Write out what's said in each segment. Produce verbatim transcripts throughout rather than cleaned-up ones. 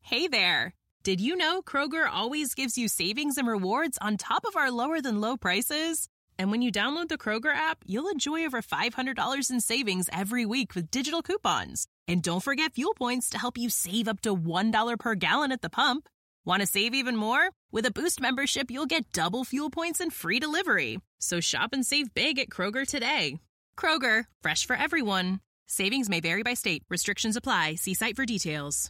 Hey there! Did you know Kroger always gives you savings and rewards on top of our lower-than-low prices? And when you download the Kroger app, you'll enjoy over five hundred dollars in savings every week with digital coupons. And don't forget fuel points to help you save up to one dollar per gallon at the pump. Want to save even more? With a Boost membership, you'll get double fuel points and free delivery. So shop and save big at Kroger today. Kroger, fresh for everyone. Savings may vary by state. Restrictions apply. See site for details.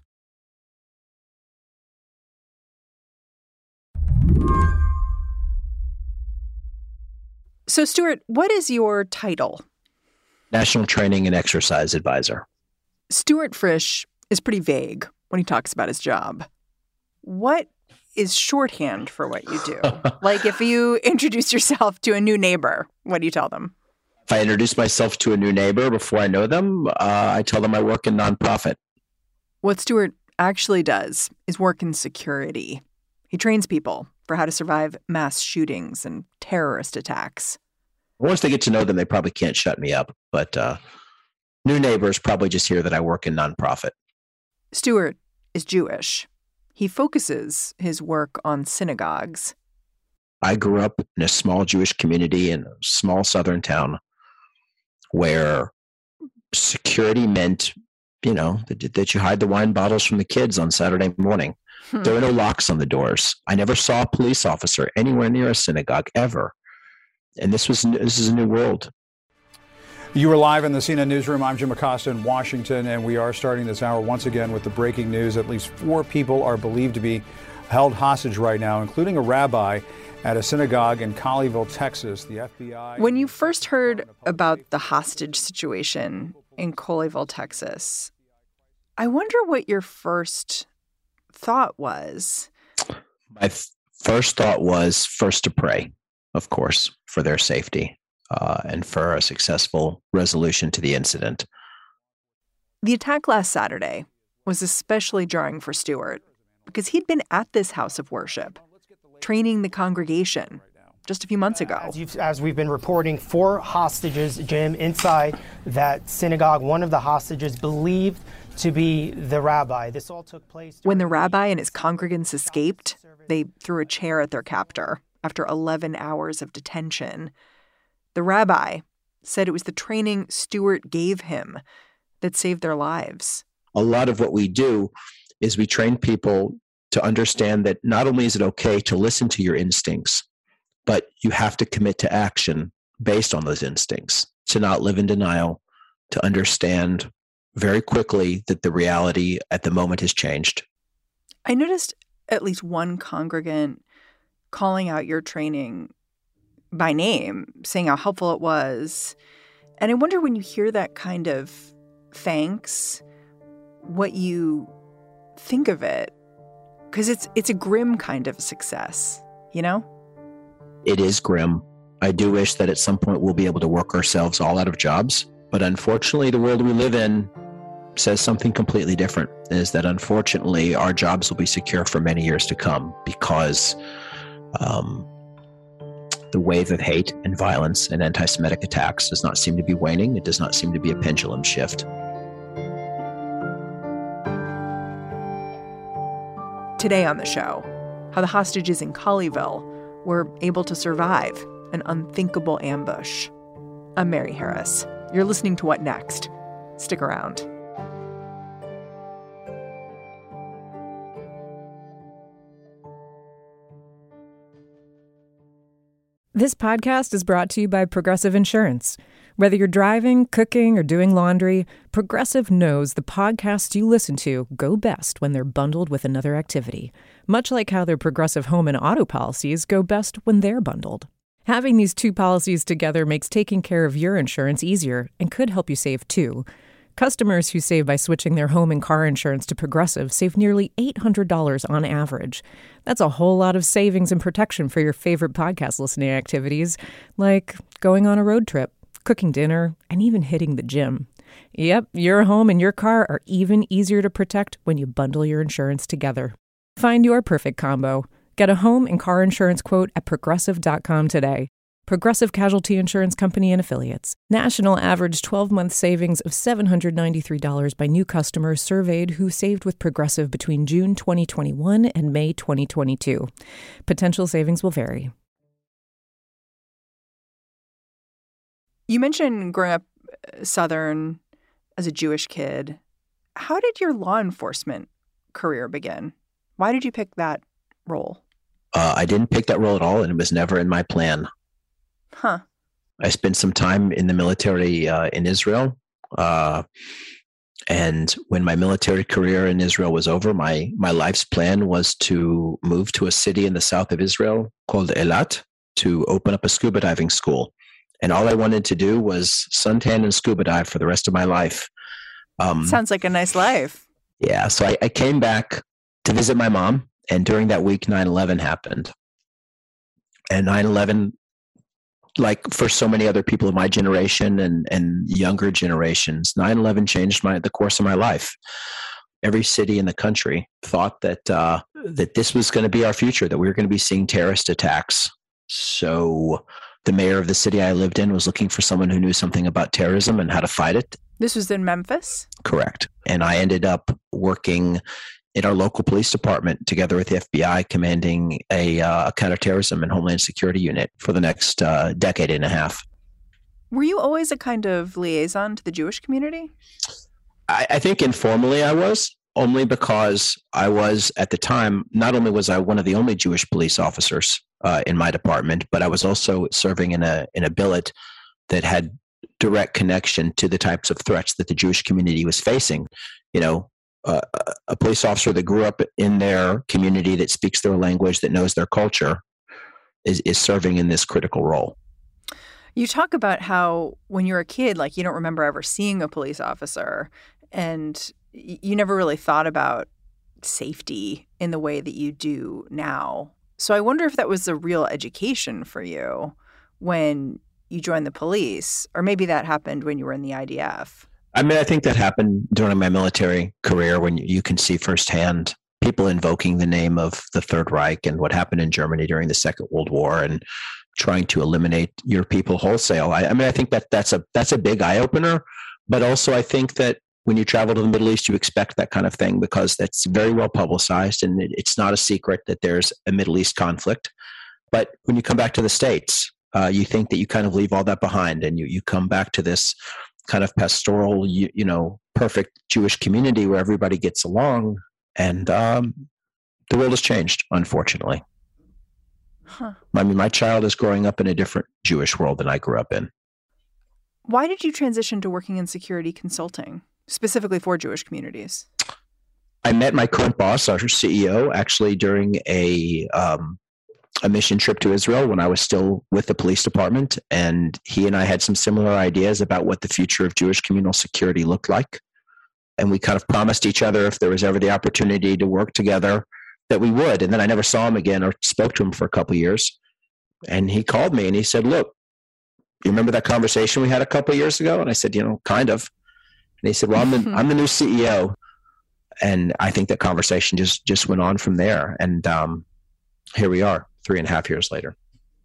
So, Stuart, what is your title? National Training and Exercise Advisor. Stuart Frisch is pretty vague when he talks about his job. What is shorthand for what you do? Like if you introduce yourself to a new neighbor, what do you tell them? If I introduce myself to a new neighbor before I know them, uh, I tell them I work in nonprofit. What Stuart actually does is work in security. He trains people for how to survive mass shootings and terrorist attacks. Once they get to know them, they probably can't shut me up. But uh, new neighbors probably just hear that I work in nonprofit. Stuart is Jewish. He focuses his work on synagogues. I grew up in a small Jewish community in a small southern town where security meant, you know, that, that you hide the wine bottles from the kids on Saturday morning. Hmm. There were no locks on the doors. I never saw a police officer anywhere near a synagogue ever. And this was this is a new world. You are live in the C N N Newsroom. I'm Jim Acosta in Washington, and we are starting this hour once again with the breaking news. At least four people are believed to be held hostage right now, including a rabbi at a synagogue in Colleyville, Texas. The F B I... When you first heard about the hostage situation in Colleyville, Texas, I wonder what your first thought was. My th- first thought was first to pray, of course, for their safety. Uh, and for a successful resolution to the incident. The attack last Saturday was especially jarring for Stuart because he'd been at this house of worship, training the congregation just a few months ago. As, you've, as we've been reporting, four hostages, Jim, inside that synagogue. One of the hostages believed to be the rabbi. This all took place. When the rabbi and his congregants escaped, they threw a chair at their captor after eleven hours of detention. The rabbi said it was the training Stuart gave him that saved their lives. A lot of what we do is we train people to understand that not only is it okay to listen to your instincts, but you have to commit to action based on those instincts, to not live in denial, to understand very quickly that the reality at the moment has changed. I noticed at least one congregant calling out your training by name, saying how helpful it was. And I wonder, when you hear that kind of thanks, what you think of it. Because it's it's a grim kind of success, you know? It is grim. I do wish that at some point we'll be able to work ourselves all out of jobs. But unfortunately, the world we live in says something completely different, is that unfortunately our jobs will be secure for many years to come because um, the wave of hate and violence and anti-Semitic attacks does not seem to be waning. It does not seem to be a pendulum shift. Today on the show, how the hostages in Colleyville were able to survive an unthinkable ambush. I'm Mary Harris. You're listening to What Next? Stick around. This podcast is brought to you by Progressive Insurance. Whether you're driving, cooking, or doing laundry, Progressive knows the podcasts you listen to go best when they're bundled with another activity, much like how their Progressive home and auto policies go best when they're bundled. Having these two policies together makes taking care of your insurance easier and could help you save too. Customers who save by switching their home and car insurance to Progressive save nearly eight hundred dollars on average. That's a whole lot of savings and protection for your favorite podcast listening activities, like going on a road trip, cooking dinner, and even hitting the gym. Yep, your home and your car are even easier to protect when you bundle your insurance together. Find your perfect combo. Get a home and car insurance quote at progressive dot com today. Progressive Casualty Insurance Company and Affiliates. National average twelve-month savings of seven hundred ninety-three dollars by new customers surveyed who saved with Progressive between June twenty twenty-one and May twenty twenty-two. Potential savings will vary. You mentioned growing up Southern as a Jewish kid. How did your law enforcement career begin? Why did you pick that role? Uh, I didn't pick that role at all, and it was never in my plan. Huh. I spent some time in the military uh, in Israel. Uh, and when my military career in Israel was over, my, my life's plan was to move to a city in the south of Israel called Eilat to open up a scuba diving school. And all I wanted to do was suntan and scuba dive for the rest of my life. Um, Sounds like a nice life. Yeah. So I, I came back to visit my mom. And during that week, nine eleven happened. And nine eleven, like for so many other people of my generation and, and younger generations, nine eleven changed my the course of my life. Every city in the country thought that uh, that this was going to be our future, that we were going to be seeing terrorist attacks. So the mayor of the city I lived in was looking for someone who knew something about terrorism and how to fight it. This was in Memphis? Correct. And I ended up working in our local police department together with the F B I, commanding a uh, counterterrorism and homeland security unit for the next uh, decade and a half. Were you always a kind of liaison to the Jewish community? I, I think informally I was, only because I was, at the time, not only was I one of the only Jewish police officers uh, in my department, but I was also serving in a in a billet that had direct connection to the types of threats that the Jewish community was facing. You know, uh, a police officer that grew up in their community, that speaks their language, that knows their culture, is, is serving in this critical role. You talk about how when you're a kid, like, you don't remember ever seeing a police officer, and you never really thought about safety in the way that you do now. So I wonder if that was a real education for you when you joined the police, or maybe that happened when you were in the I D F. I mean, I think that happened during my military career, when you can see firsthand people invoking the name of the Third Reich and what happened in Germany during the Second World War and trying to eliminate your people wholesale. I, I mean, I think that that's a that's a big eye opener. But also, I think that when you travel to the Middle East, you expect that kind of thing, because that's very well publicized, and it, it's not a secret that there's a Middle East conflict. But when you come back to the States, uh, you think that you kind of leave all that behind, and you you come back to this kind of pastoral, you, you know, perfect Jewish community where everybody gets along, and um, the world has changed, unfortunately. Huh. I mean, my child is growing up in a different Jewish world than I grew up in. Why did you transition to working in security consulting, specifically for Jewish communities? I met my current boss, our C E O, actually during a um, a mission trip to Israel when I was still with the police department. And he and I had some similar ideas about what the future of Jewish communal security looked like. And we kind of promised each other, if there was ever the opportunity to work together, that we would. And then I never saw him again or spoke to him for a couple of years. And he called me and he said, "Look, you remember that conversation we had a couple of years ago?" And I said, "You know, kind of." And he said, "Well, I'm the, I'm the new C E O." And I think that conversation just, just went on from there. And um, here we are, three and a half years later.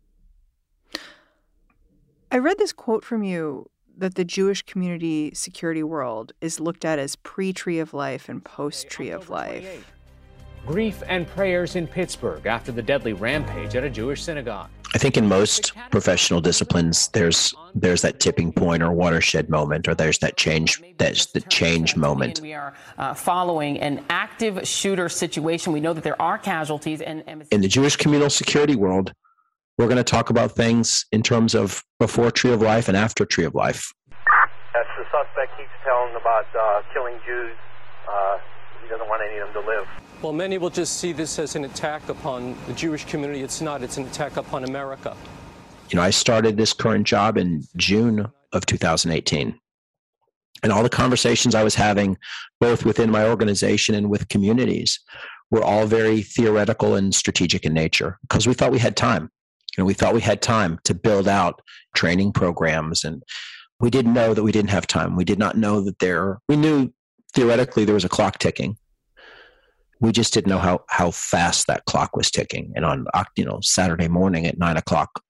I read this quote from you that the Jewish community security world is looked at as pre-Tree of Life and post-Tree of Life. Grief and prayers in Pittsburgh after the deadly rampage at a Jewish synagogue. I think in most professional disciplines, there's there's that tipping point or watershed moment, or there's that change, that's the change moment. We are uh, following an active shooter situation. We know that there are casualties. And, and in the Jewish communal security world, we're going to talk about things in terms of before Tree of Life and after Tree of Life. As the suspect keeps telling about uh, killing Jews, uh, he doesn't want any of them to live. Well, many will just see this as an attack upon the Jewish community. It's not. It's an attack upon America. You know, I started this current job in June of two thousand eighteen. And all the conversations I was having, both within my organization and with communities, were all very theoretical and strategic in nature, because we thought we had time. You know, we thought we had time to build out training programs, and we didn't know that we didn't have time. We did not know that there, we knew theoretically there was a clock ticking. We just didn't know how, how fast that clock was ticking. And on, you know, Saturday morning at nine o'clock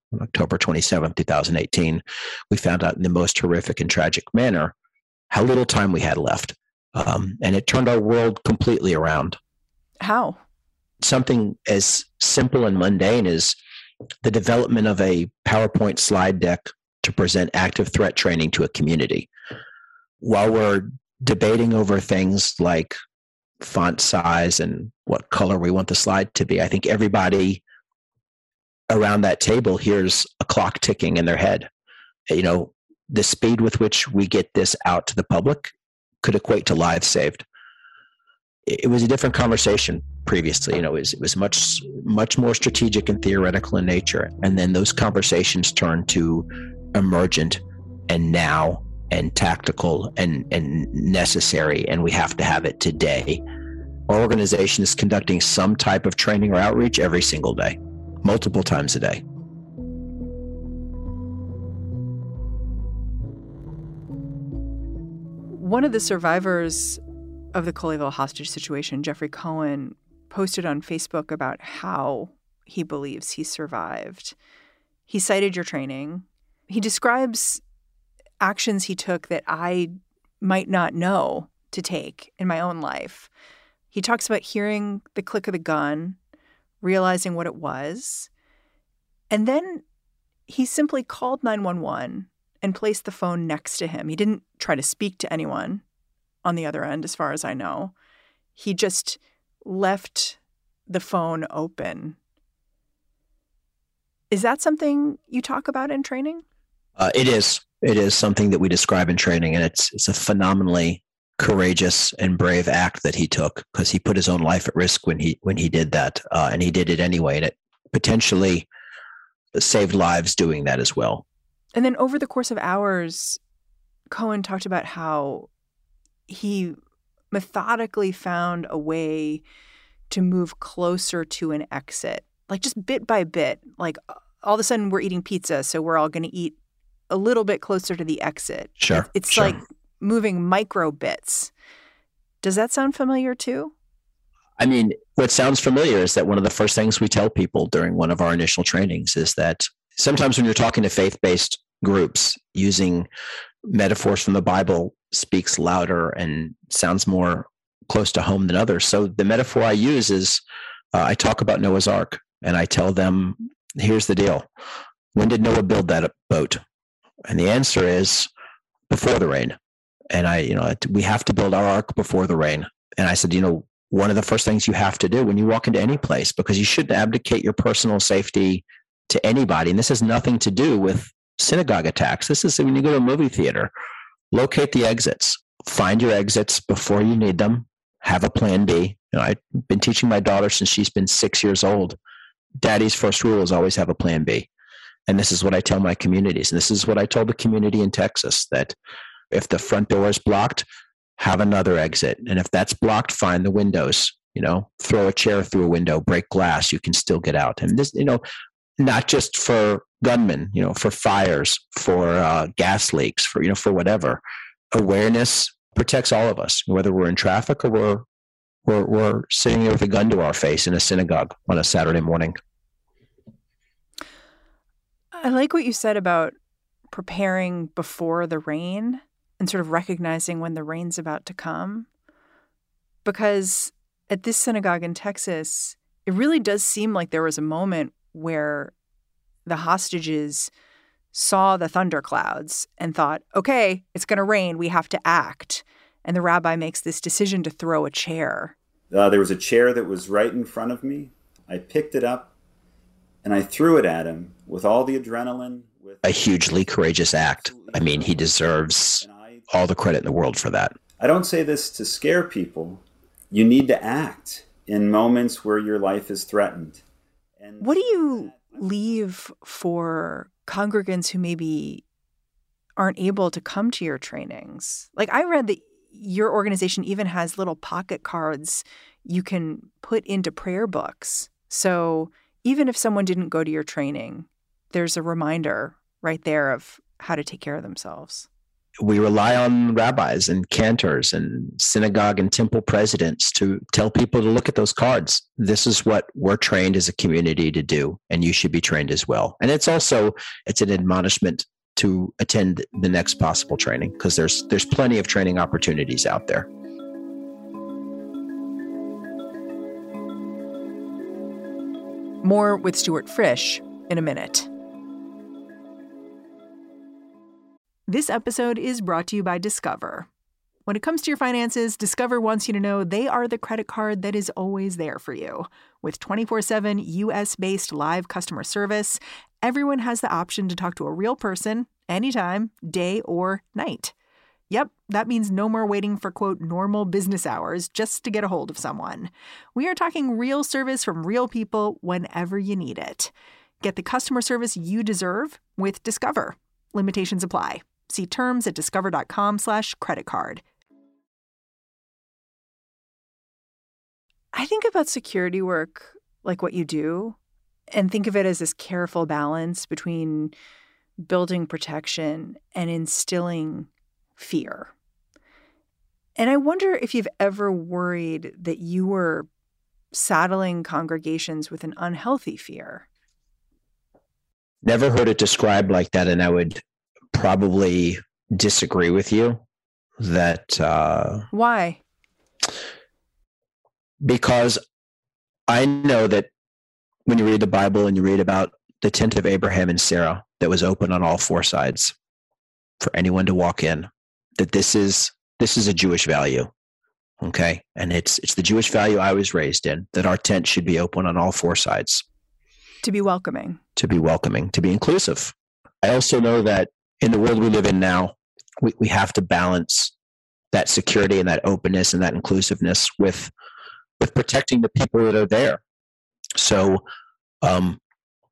on October twenty-seventh, twenty eighteen, we found out in the most horrific and tragic manner how little time we had left. Um, and it turned our world completely around. How? Something as simple and mundane as the development of a PowerPoint slide deck to present active threat training to a community. While we're debating over things like font size and what color we want the slide to be, I think everybody around that table hears a clock ticking in their head. You know, the speed with which we get this out to the public could equate to lives saved. It was a different conversation previously. You know, it was, it was much, much more strategic and theoretical in nature. And then those conversations turned to emergent and now and tactical and, and necessary, and we have to have it today. Our organization is conducting some type of training or outreach every single day, multiple times a day. One of the survivors of the Colleyville hostage situation, Jeffrey Cohen, posted on Facebook about how he believes he survived. He cited your training. He describes actions he took that I might not know to take in my own life. He talks about hearing the click of the gun, realizing what it was, and then he simply called nine one one and placed the phone next to him. He didn't try to speak to anyone on the other end, as far as I know. He just left the phone open. Is that something you talk about in training? Uh, it is. It is something that we describe in training, and it's it's a phenomenally courageous and brave act that he took, because he put his own life at risk when he when he did that, uh, and he did it anyway, and it potentially saved lives doing that as well. And then over the course of hours, Cohen talked about how he methodically found a way to move closer to an exit, like just bit by bit. Like all of a sudden we're eating pizza, so we're all going to eat a little bit closer to the exit. Sure. It's sure. like moving micro bits. Does that sound familiar too? I mean, what sounds familiar is that one of the first things we tell people during one of our initial trainings is that sometimes when you're talking to faith-based groups, using metaphors from the Bible speaks louder and sounds more close to home than others. So the metaphor I use is uh, I talk about Noah's Ark, and I tell them, here's the deal. When did Noah build that boat? And the answer is before the rain. And I, you know, we have to build our ark before the rain. And I said, you know, one of the first things you have to do when you walk into any place, because you shouldn't abdicate your personal safety to anybody. And this has nothing to do with synagogue attacks. This is when you go to a movie theater, locate the exits, find your exits before you need them, have a plan B. You know, I've been teaching my daughter since she's been six years old. Daddy's first rule is always have a plan B. And this is what I tell my communities. And this is what I told the community in Texas, that if the front door is blocked, have another exit. And if that's blocked, find the windows, you know, throw a chair through a window, break glass, you can still get out. And this, you know, not just for gunmen, you know, for fires, for uh, gas leaks, for, you know, for whatever. Awareness protects all of us, whether we're in traffic or we're, we're, we're sitting there with a gun to our face in a synagogue on a Saturday morning. I like what you said about preparing before the rain and sort of recognizing when the rain's about to come. Because at this synagogue in Texas, it really does seem like there was a moment where the hostages saw the thunderclouds and thought, okay, it's going to rain. We have to act. And the rabbi makes this decision to throw a chair. Uh, there was a chair that was right in front of me. I picked it up and I threw it at him with all the adrenaline. With a hugely courageous act. I mean, he deserves all the credit in the world for that. I don't say this to scare people. You need to act in moments where your life is threatened. And what do you leave for congregants who maybe aren't able to come to your trainings? Like, I read that your organization even has little pocket cards you can put into prayer books. So even if someone didn't go to your training, there's a reminder right there of how to take care of themselves. we rely on rabbis and cantors and synagogue and temple presidents to tell people to look at those cards. This is what we're trained as a community to do, and you should be trained as well. And it's also, it's an admonishment to attend the next possible training, because there's there's plenty of training opportunities out there. More with Stuart Frisch in a minute. This episode is brought to you by Discover. When it comes to your finances, Discover wants you to know they are the credit card that is always there for you. With twenty-four seven U S-based live customer service, everyone has the option to talk to a real person anytime, day or night. Yep, that means no more waiting for, quote, normal business hours just to get a hold of someone. We are talking real service from real people whenever you need it. Get the customer service you deserve with Discover. Limitations apply. See terms at discover.com slash credit card. I think about security work like what you do, and think of it as this careful balance between building protection and instilling fear. And I wonder if you've ever worried that you were saddling congregations with an unhealthy fear. Never heard it described like that, and I would probably disagree with you that uh, why? Because I know that when you read the Bible and you read about the tent of Abraham and Sarah that was open on all four sides for anyone to walk in, that this is this is a Jewish value, okay? And it's it's the Jewish value I was raised in, that our tent should be open on all four sides. To be welcoming. To be welcoming, to be inclusive. I also know that in the world we live in now, we, we have to balance that security and that openness and that inclusiveness with with protecting the people that are there. So um,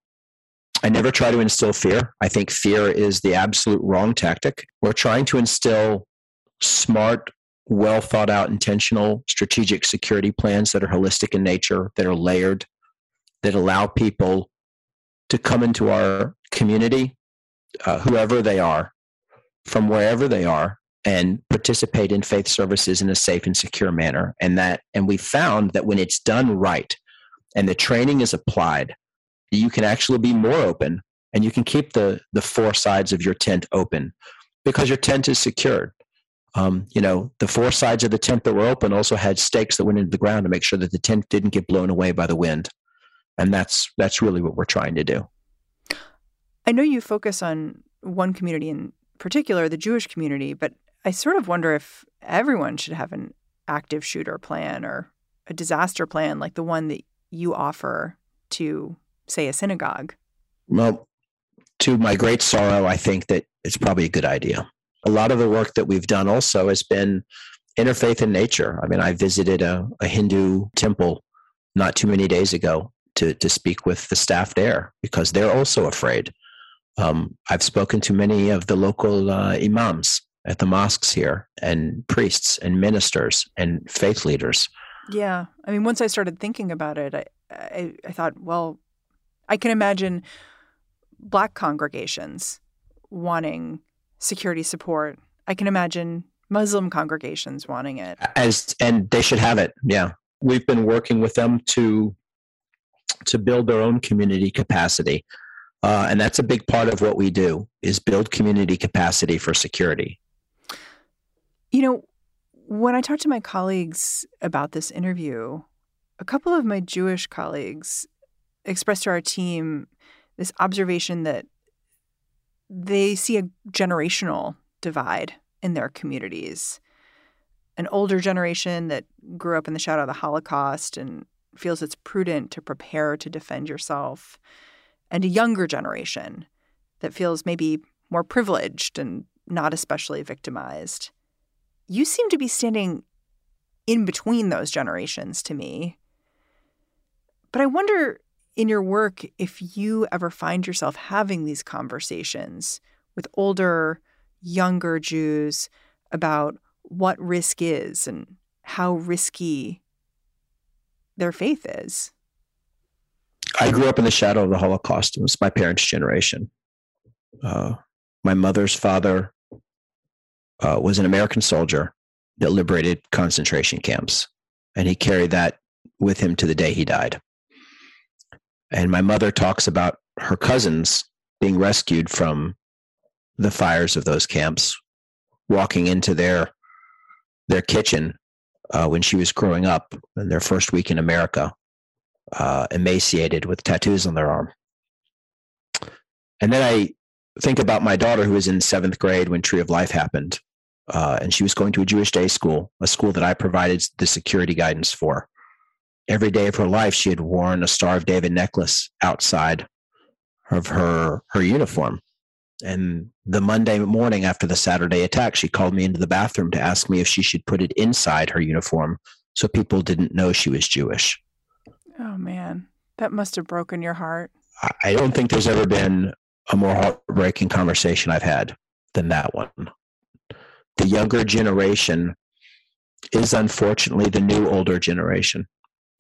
I never try to instill fear. I think fear is the absolute wrong tactic. We're trying to instill smart, well thought out, intentional, strategic security plans that are holistic in nature, that are layered, that allow people to come into our community, uh, whoever they are, from wherever they are, and participate in faith services in a safe and secure manner. And that, and we found that when it's done right and the training is applied, you can actually be more open, and you can keep the the four sides of your tent open because your tent is secured. Um, you know, the four sides of the tent that were open also had stakes that went into the ground to make sure that the tent didn't get blown away by the wind. And that's that's really what we're trying to do. I know you focus on one community in particular, the Jewish community, but I sort of wonder if everyone should have an active shooter plan or a disaster plan like the one that you offer to, say, a synagogue. Well, to my great sorrow, I think that it's probably a good idea. A lot of the work that we've done also has been interfaith in nature. I mean, I visited a, a Hindu temple not too many days ago to, to speak with the staff there because they're also afraid. Um, I've spoken to many of the local uh, imams at the mosques here, and priests and ministers and faith leaders. Yeah. I mean, once I started thinking about it, I, I, I thought, well, I can imagine Black congregations wanting security support. I can imagine Muslim congregations wanting it. As and they should have it. Yeah. We've been working with them to to build their own community capacity. Uh, and that's a big part of what we do, is build community capacity for security. You know, when I talked to my colleagues about this interview, a couple of my Jewish colleagues expressed to our team this observation that they see a generational divide in their communities. An older generation that grew up in the shadow of the Holocaust and feels it's prudent to prepare to defend yourself, and a younger generation that feels maybe more privileged and not especially victimized. You seem to be standing in between those generations to me. But I wonder in your work if you ever find yourself having these conversations with older, younger Jews about what risk is and how risky their faith is. I grew up in the shadow of the Holocaust. It was my parents' generation. Uh, my mother's father uh, was an American soldier that liberated concentration camps. And he carried that with him to the day he died. And my mother talks about her cousins being rescued from the fires of those camps, walking into their their kitchen uh, when she was growing up in their first week in America, uh, emaciated with tattoos on their arm. And then I think about my daughter who was in seventh grade when Tree of Life happened. Uh, and she was going to a Jewish day school, a school that I provided the security guidance for. Every day of her life, she had worn a Star of David necklace outside of her, her uniform. And the Monday morning after the Saturday attack, she called me into the bathroom to ask me if she should put it inside her uniform so people didn't know she was Jewish. Oh, man, that must have broken your heart. I don't think there's ever been a more heartbreaking conversation I've had than that one. The younger generation is unfortunately the new older generation.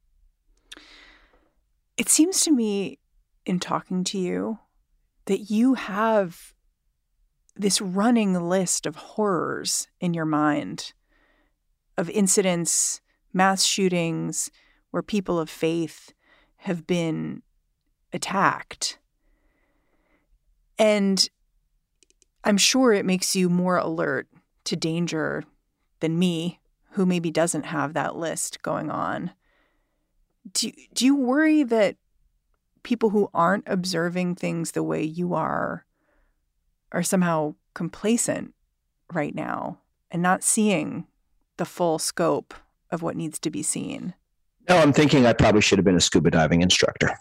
It seems to me in talking to you that you have this running list of horrors in your mind of incidents, mass shootings where people of faith have been attacked. And I'm sure it makes you more alert to danger than me, who maybe doesn't have that list going on. Do, do you worry that people who aren't observing things the way you are are somehow complacent right now and not seeing the full scope of what needs to be seen? No, I'm thinking I probably should have been a scuba diving instructor.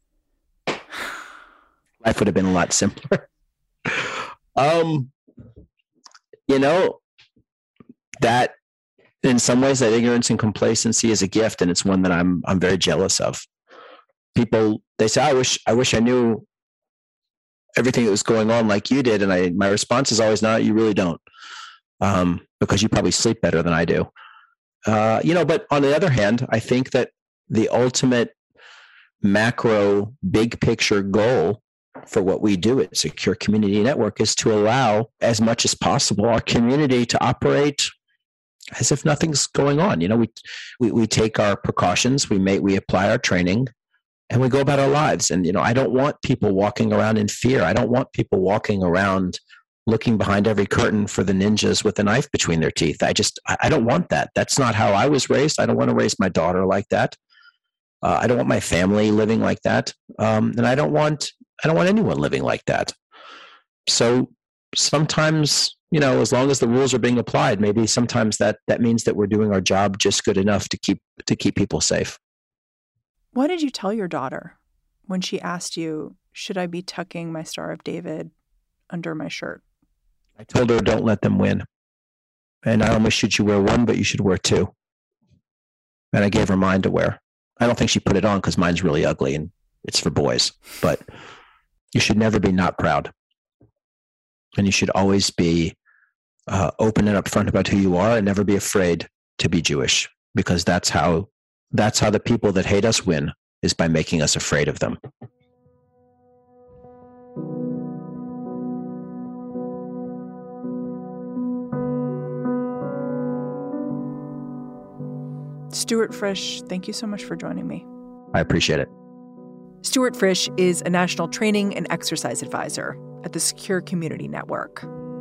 Life would have been a lot simpler. um, you know, that in some ways that ignorance and complacency is a gift, and it's one that I'm I'm very jealous of. People, they say, I wish I wish I knew everything that was going on like you did. And I my response is always, no, you really don't. Um, because you probably sleep better than I do. Uh, you know, but on the other hand, I think that the ultimate macro big picture goal for what we do at Secure Community Network is to allow as much as possible our community to operate as if nothing's going on. You know, we we, we take our precautions, we make we apply our training, and we go about our lives. And, you know, I don't want people walking around in fear. I don't want people walking around looking behind every curtain for the ninjas with a knife between their teeth. I just, I don't want that. That's not how I was raised. I don't want to raise my daughter like that. Uh, I don't want my family living like that. Um, and I don't want, I don't want anyone living like that. So sometimes, you know, as long as the rules are being applied, maybe sometimes that, that means that we're doing our job just good enough to keep, to keep people safe. What did you tell your daughter when she asked you, should I be tucking my Star of David under my shirt? I told her, don't let them win. And not only should you wear one, but you should wear two. And I gave her mine to wear. I don't think she put it on because mine's really ugly and it's for boys. But you should never be not proud. And you should always be uh, open and upfront about who you are and never be afraid to be Jewish, because that's how that's how the people that hate us win, is by making us afraid of them. Stuart Frisch, thank you so much for joining me. I appreciate it. Stuart Frisch is a national training and exercise advisor at the Secure Community Network.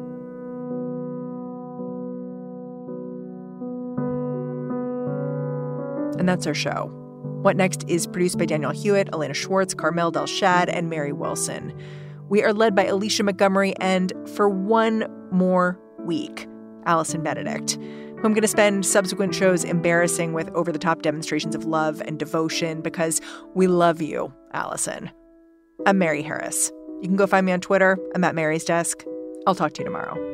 And that's our show. What Next is produced by Daniel Hewitt, Elena Schwartz, Carmel Delshad, and Mary Wilson. We are led by Alicia Montgomery and, for one more week, Allison Benedict, who I'm going to spend subsequent shows embarrassing with over-the-top demonstrations of love and devotion because we love you, Allison. I'm Mary Harris. You can go find me on Twitter. I'm at Mary's Desk. I'll talk to you tomorrow.